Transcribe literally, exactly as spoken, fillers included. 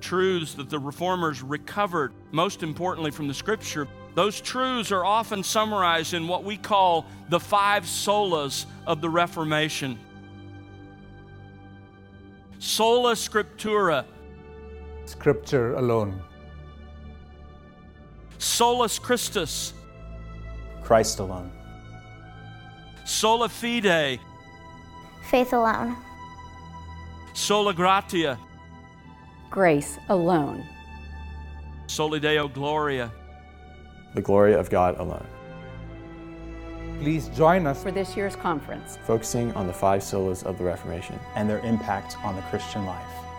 truths that the Reformers recovered, most importantly from the Scripture. Those truths are often summarized in what we call the five solas of the Reformation. Sola Scriptura. Scripture alone. Solus Christus. Christ alone. Sola Fide. Faith alone. Sola Gratia. Grace alone. Soli Deo Gloria. The glory of God alone. Please join us For this year's conference, Focusing on the five solas of the Reformation and their impact on the Christian life.